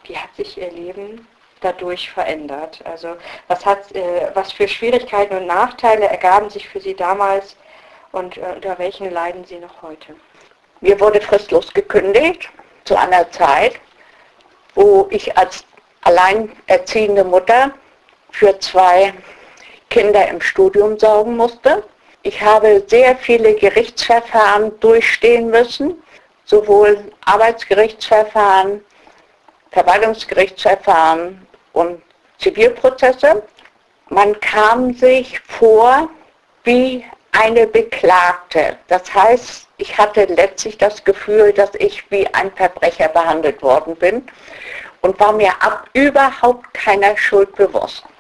wie hat sich Ihr Leben dadurch verändert? Also was für Schwierigkeiten und Nachteile ergaben sich für Sie damals und unter welchen leiden Sie noch heute? Mir wurde fristlos gekündigt zu einer Zeit, wo ich als alleinerziehende Mutter für 2 Kinder im Studium sorgen musste. Ich habe sehr viele Gerichtsverfahren durchstehen müssen, sowohl Arbeitsgerichtsverfahren, Verwaltungsgerichtsverfahren und Zivilprozesse. Man kam sich vor wie eine Beklagte. Das heißt, ich hatte letztlich das Gefühl, dass ich wie ein Verbrecher behandelt worden bin und war mir überhaupt keiner Schuld bewusst.